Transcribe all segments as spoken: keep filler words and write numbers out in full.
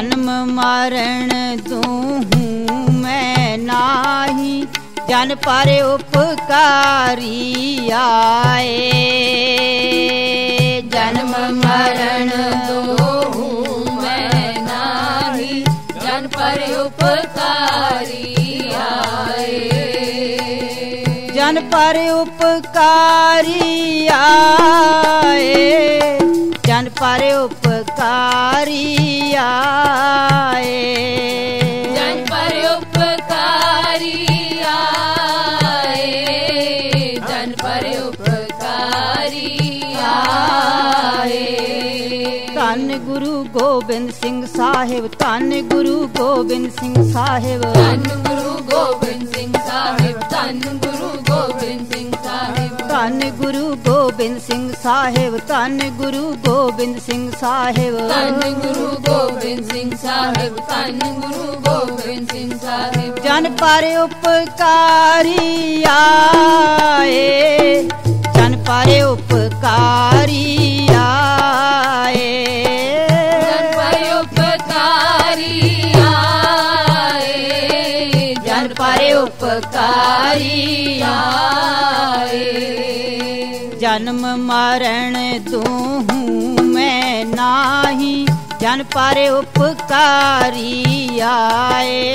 जन्म मरण दूहूं मैं नाही, जन पर उपकारी आए। जन्म मरण दूहूं मैं नाही, जन पर उपकारी आए। जन पर उपकारी आए, जन पर उपकारी आए। जन पर उपकारी आए, जन पर उपकारी आए। धन गुरु गोबिंद सिंह साहिब, धन गुरु गोबिंद सिंह साहिब, धन गुरु गोबिंद सिंह साहिब, धन गुरु गोबिंद सिंह साहिब, धन गुरु गोबिंद सिंह साहिब, धन गुरु गोबिंद सिंह साहिब, धन गुरु गोबिंद सिंह साहिब, धन गुरु गोबिंद सिंह साहिब। जन पर उपकारी आए, जन पर उपकारी आए। जन पर उपकारी आए, जन पर उपकारी आए। जन्म मरण दूहूं मैं नाही, जन पर उपकारी आए।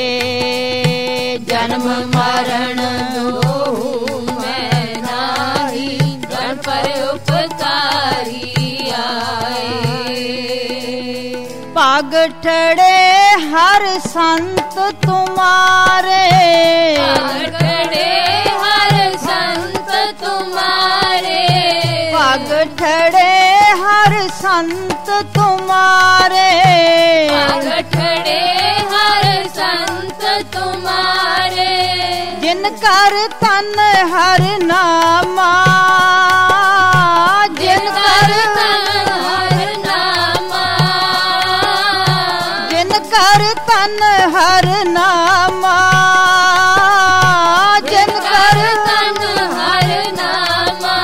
जन्म मरण दूहूं मैं नाही, जन पर उपकारी आए। पाग ठड़े हर संत तुम्हारे, पाग ठड़े हर संत तुम्हारे, पाग ठड़े हर संत तुम्हारे। पाग ठड़े हर संत तुम्हारे, जिनकर तन हर नामा, जिनकर तन हर नामा, जिनकर तन हर नामा, जिनकर तन हर नामा।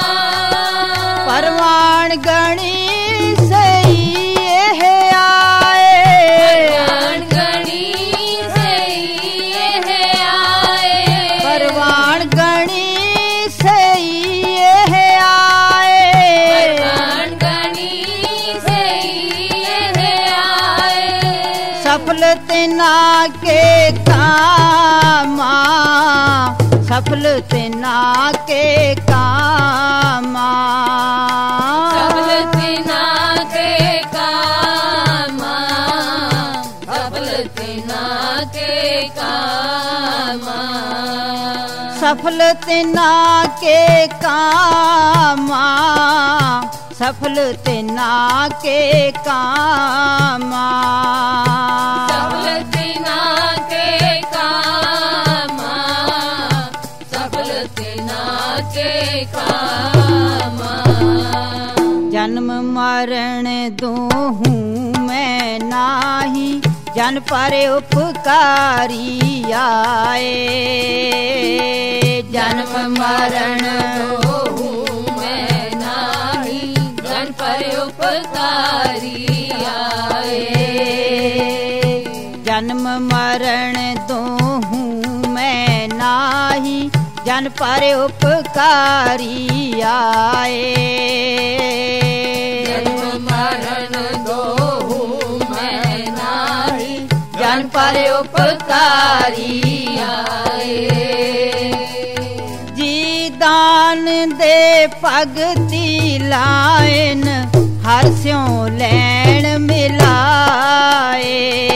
परवान गणी सही है आए, परवान गणी सही है आए, परवान गणी सही है आए। परवान गणी सही है आए। सफल तेना के कामा, सफल तेना के कामा, सफल तिना के कामा, सफल तिना के कामा। सफल तेना के कामा, सफल तेना के कामा। सफल तिना के कामा, सफल तिना के कामा। जन्म मरण दूहूं मैं नाही, जन पर उपकारी आए। जन्म मरण दूहूं मैं नाही, जन पर उपकारी आए। जन्म मरण दूहूं मैं नाही, जन पर उपकारी आए। जन्म मरण दूहूं मैं नाही, जन पर उपकारी आए। जी दान दे भगति लायन, हर स्यों लैण मिलाए।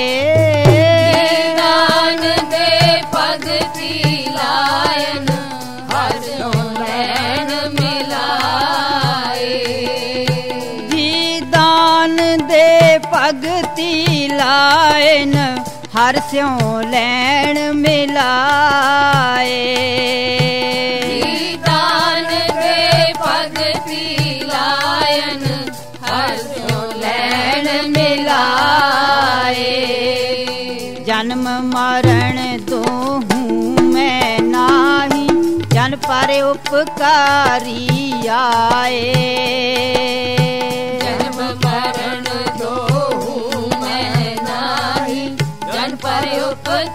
दान दे भगति लायन, हर स्यों लैण मिलाए। जी दान दे भगति लायन, हर स्यों लैण मिलाए। दान दे भगति लायन, हर स्यों लैण मिलाए। जन्म मरण दूहूं मैं नाही, जन पर उपकारी आए। जन्म मरण दूहूं मैं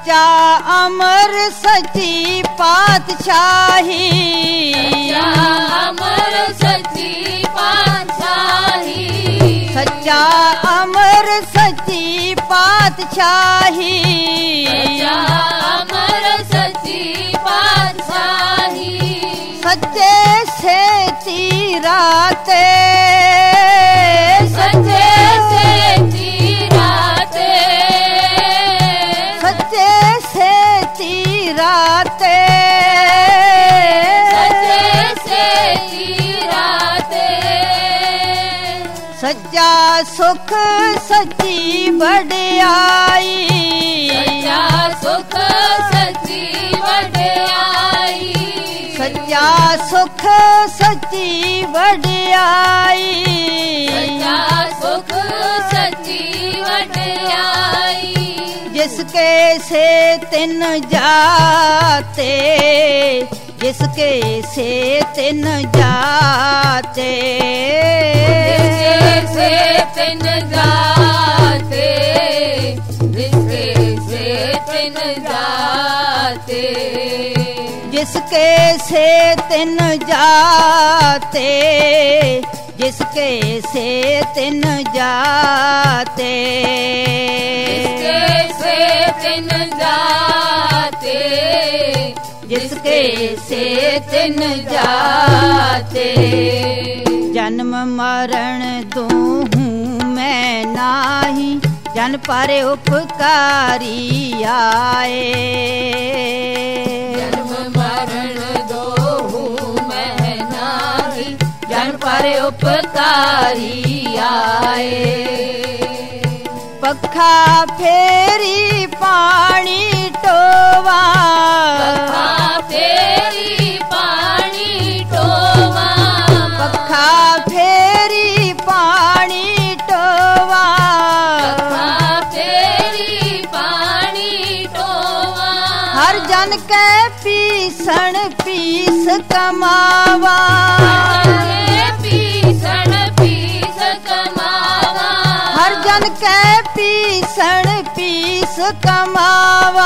सच्चा अमर सच्ची पातशाही, सच्चा अमर सच्ची पातशाही, सच्चा अमर सच्ची पातशाही, सच्चा अमर सच्ची पातशाही, सच्चे से तीराते, सच्चे से तीराते, सच्चे से तीराते, सच्चे से तीराते, सच्चा सुख सच्ची वड्याई, सच्चा सुख सच्ची वड्याई, सच्चा सुख सच्ची वड्याई, सच्चा सुख सच्ची वड्याई, जिसके से तिन जाते, जिसके से तिन जाते, जिसके से तिन जाते, जिसके से तिन जाते, जिसके से तिन जाते, जिसके से तिन जाते, जिसके से तिन जाते, जिसके से तिन जाते, जन्म मरण दूहूं मैं नाही, जन पर उपकारी आए, जन्म मरण दोहूं मैं नाही, जन पर उपकारी आए, पखा फेरी पानी टोवा, पखा फेरी पानी टोवा, पखा फेरी पानी टोवा, पखा फेरी पानी टोवा, हर जन के पीसण पीस कमावा, पीसण पीस कमावा, हर जन के पीसण पीस कमावा,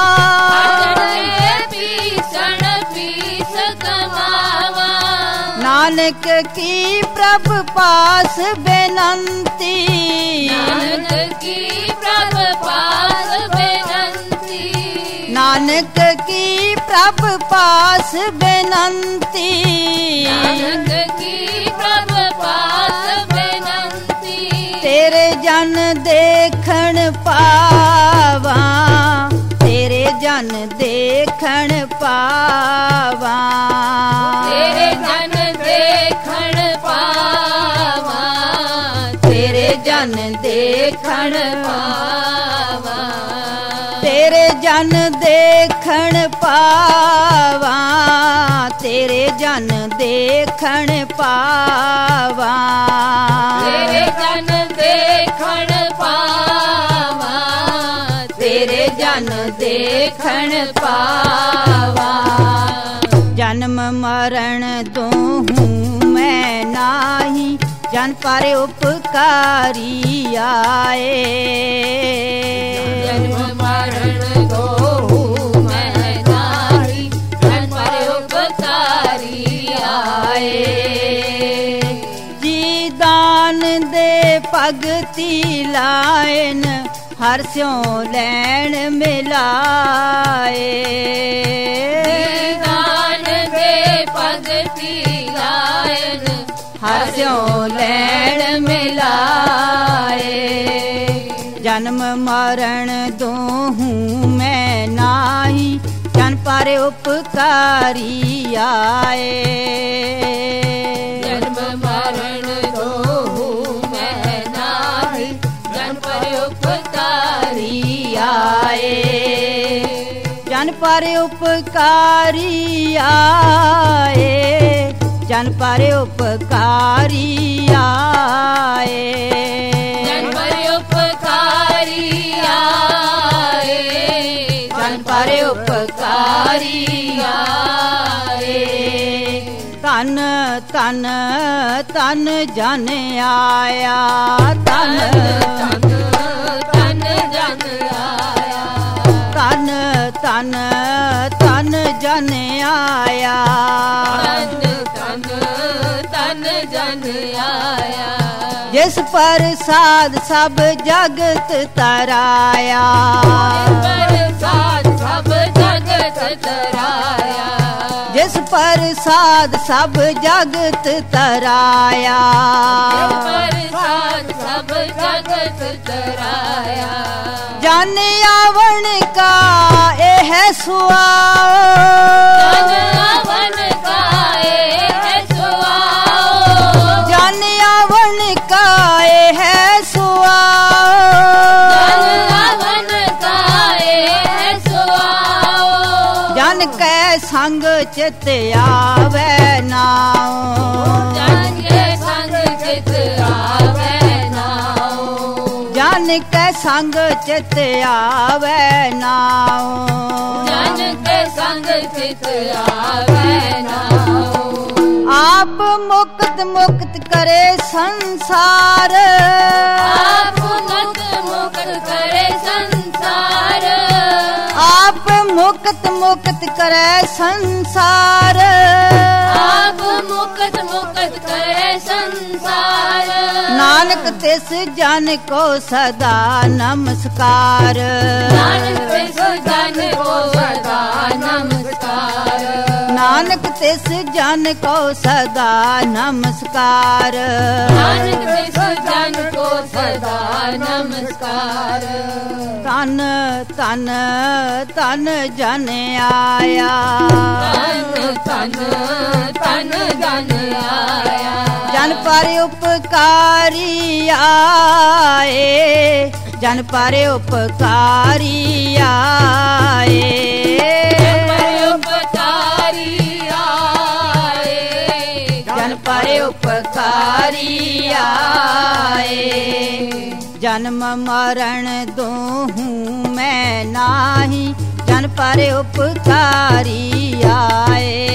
पीसण पीस कमावा, नानक की प्रभ पास बेनंती, नानक की प्रभ पास बेनंती, नानक की प्रभ पास बेनंती, नानक की प्रभ पास बेनंती, तेरे जन देखण पावा, तेरे जन देखण पावा, तेरे जन देखण पावा, तेरे जन देखण पावा, तेरे जन देखण पावा, तेरे जन देखण पावा, तेरे जन देखण पावा, तेरे जन देखण पावा, जन्म मरण दूहूं मैं नाही, जन पर उपकारी आए, जन्म मरण दोहूं मैं नाही, जन पर उपकारी आए, जी दान दे भगति लायन, हर स्यों लैण मिलाए, दान दे भगति लायन, हर स्यों लैण मिलाए, जन्म मरण दूहूं मैं नाही, जन पर उपकारी आए, जन्म मरण दोहूं मैं नाही, जन पर उपकारी आए, जन पर उपकारी आए, जन पर उपकारी आए, जन पर उपकारी आए, जन पर उपकारी आए, तन तन तन जन आया, तन तन तन जन आया, तन ਤਨ ਤਨ ਜਨ ਆਇਆ ਤਨ ਤਨ ਤਨ ਜਨ ਆਇਆ ਜਿਸ ਪ੍ਰਸਾਦ ਸਭ ਜਗਤ ਤਰਾਇਆ ਪ੍ਰਸਾਦ ਸਭ ਜਗਤ ਤਰਾਇਆ ਜਿਸ ਪ੍ਰਸਾਦ ਸਭ ਜਗਤ ਤਰਾਇਆ ਪ੍ਰਸਾਦ ਸਭ ਜਗਤ ਤਰਾਇਆ ਜਨ ਆਵਣ ਕਾ ਇਹ ਸੁਆਓ ਜਨ ਆਵਣ ਕਾ ਇਹ ਸੁਆਓ ਜਨ ਆਵਣ ਕਾ ਇਹ ਸੁਆਓ ਜਨ ਆਵਣ ਕਾ ਇਹ ਸੁਆਓ ਜਨ ਕੈ ਸੰਗ ਚਿਤ ਆਵੈ ਨਾਉ ਜਨ ਕੇ ਸੰਗ ਚਿਤ ਆਵੈ ਨਾਉ ਜਨ ਕੈ ਸੰਗ ਚਿਤ ਆਵੈ ਨਾਉ ਜਨ ਕੇ ਸੰਗ ਚਿਤ ਆਵੈ ਨਾਉ ਆਪ ਮੁਕਤ ਮੁਕਤ ਕਰੇ ਸੰਸਾਰ ਆਪ ਮੁਕਤ ਮੁਕਤ ਕਰੇ ਸੰਸਾਰ ਆਪ ਮੁਕਤ ਮੁਕਤ ਕਰੇ ਸੰਸਾਰ ਆਪ ਮੁਕਤ ਮੁਕਤ ਕਰੇ ਸੰਸਾਰ ਨਾਨਕ ਤਿਸ ਜਨ ਕੋ ਸਦਾ ਨਮਸਕਾਰ ਨਾਨਕ ਤਿਸ ਜਨ ਕੋ ਸਦਾ ਨਮਸਕਾਰ ਨਾਨਕ ਤਿਸ ਜਨ ਕੋ ਸਦਾ ਨਮਸਕਾਰ ਨਾਨਕ ਤਿਸ ਜਨ ਕੋ ਸਦਾ ਨਮਸਕਾਰ ਤਨ ਤਨ ਤਨ ਜਨ ਆਇਆ ਤਨ ਤਨ ਤਨ ਜਨ ਆਇਆ ਜਨ ਪਰ ਉਪਕਾਰੀ ਆਏ ਜਨ ਪਰ ਉਪਕਾਰੀ ਆਏ ਉਪਕਾਰੀ ਆਏ ਜਨ ਪਰ ਉਪਕਾਰੀ ਆਏ ਜਨਮ ਮਰਨ ਦੋਹੂ ਮੈਂ ਨਾਹੀ ਜਨ ਪਰ ਉਪਕਾਰੀ ਆਏ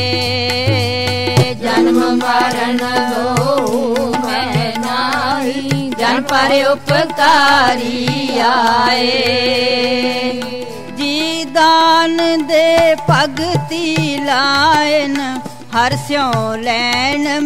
ਜਨਮ ਮਰਨ ਦੋ ਮੈਂ ਨਾਹੀ ਜਨ ਪਰ ਉਪਕਾਰੀ ਆਏ ਜੀ ਦਾਨ ਦੇ ਭਗਤੀ ਲਾਇਨ ਹਰ ਸਿਉ ਲੈਣ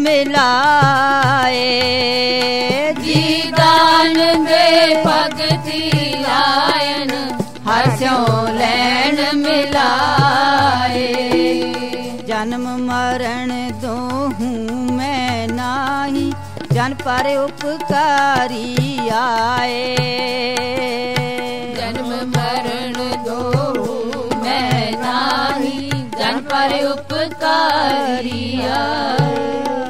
ਮਿਲਾਏ ਜੀ ਦਾਨ ਦੇ ਭਗਤੀ ਲਾਇਨ ਹਰ ਸਿਉ ਲੈਣ ਮਿਲਾਏ ਜਨਮ ਮਰਨ ਦੋਹੂ ਮੈਂ ਨਾਹੀ ਜਨ ਪਰ ਉਪਕਾਰੀ ਆਏ ਜਨਮ ਮਰਨ ਦੋ ਮੈਂ ਨਾਹੀ ਜਨ ਪਰ ਉਪਕਾਰੀ ਆਏ